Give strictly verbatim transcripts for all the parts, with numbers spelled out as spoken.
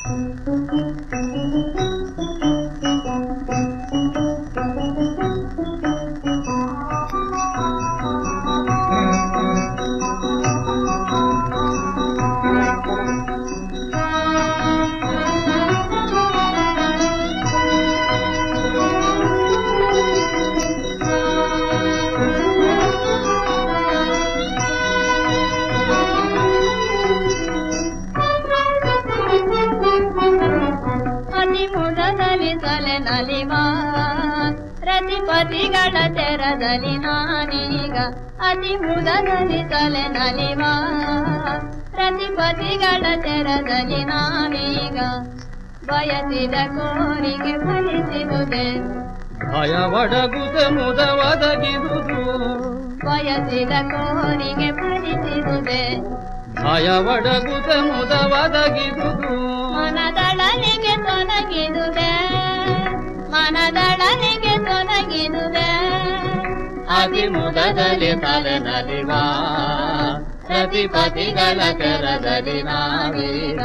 ನಲಿವಾ ರತಿಪತಿಗಳ ತೆರದಲ್ಲಿ ನಾನೀಗ ಅತಿ ಮುದದಲ್ಲಿ ತಲೆ ನಲಿವಾ ರತಿಪತಿಗಳ ತೆರದಲ್ಲಿ ನಾನೀಗ ಬಯಸಿದ ಕೋರಿಕೆ ಫಲಿಸಿದುದೆ ಭಯವಡಗುದೆ ಮುದ ಒದಗಿದುದು ಬಯಸಿದ ಕೋರಿಕೆ ಫಲಿಸಿದುದೆ ಭಯವಡಗುದೆ ಮುದ ಒದಗಿದುದು ಮನದಳನಿಗೆ ತೊಲಗಿದುದೆ ಮನದಳನಿಗೆ ತೊಲಗಿದುದೆ ಅತಿ ಮುದದಲ್ಲಿ ತಲೆ ನಲಿವಾ ರತಿಪತಿಗಳ ತೆರದಲ್ಲಿ ನಾವೀಗ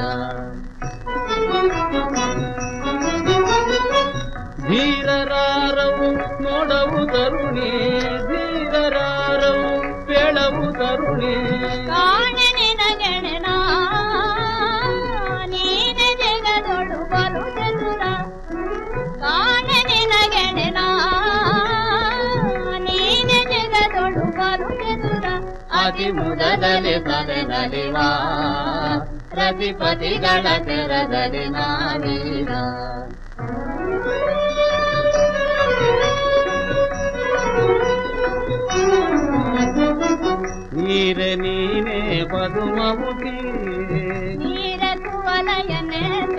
ಧೀರರಾರವು ನೋಡವು ತರುಣಿ ಧೀರರಾರವು ಬೇಳವು ತರುಣಿ ಕಾಣೆ ನಿನಗೆಣೆನ ನೀನೆ ಜಗದೊಳು ಬಲು ಚತುರ ಕಾಣೆ ನಿನಗೆಣೆನ ನೀನೆ ಜಗದೊಳು ಬಲು ಚತುರ ಅತಿ ಮುದದಲ್ಲಿ ತಲೆ ನಲಿವಾ ರತಿಪತಿಗಳ ತೆರದಲ್ಲಿ ನಾವೀಗ ನೀರೆ ನೀನೆ ಪದುಮಮುಖಿ ನೀರ ಕುವಲಯ ನೇತ್ರ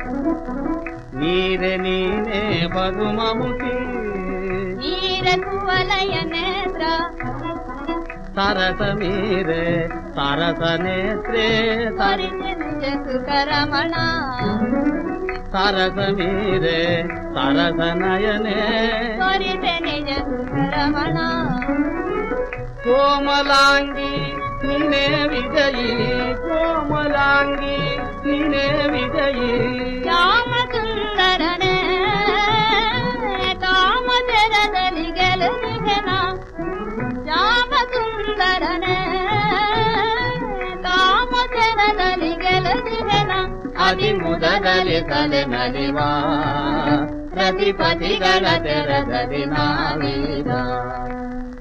ನೀರೆ ನೀನೆ ಪದುಮಮುಖಿ ನೀರ ಕುವಲಯ ನೇತ್ರ ಸರಸ ಮೀರೆ ಸರಸ ನೇತ್ರೇ ಸರಿತೆ ನಿಜ ಸುಖರಮಣ ಸರಸ ಮೀರೆ ಸರಸ ನಯನೇ ಸರಿತೆ ನಿಜ ಸುಖರಮಣ ಕೋಮಲಾಂಗಿ ನೀನೇ ವಿಜಯಿ ಕೋಮಲಾಂಗಿ ನೀನೇ ವಿಜಯಿ ಶ್ಯಾಮ ಸುಂದರನೇ ಕಾಮ ತೆರದಲ್ಲಿ ಗೆಲುವಿಗೆನ ಶ್ಯಾಮ ಸುಂದರನೇ ಕಾಮ ತೆರದಲ್ಲಿ ಗೆಲುವಿಗೆನ ಅತಿ ಮುದದಲ್ಲಿ ತಲೆ ನಲಿವಾ ರತಿಪತಿಗಳ ತೆರದಲ್ಲಿ ನಾವೀಗ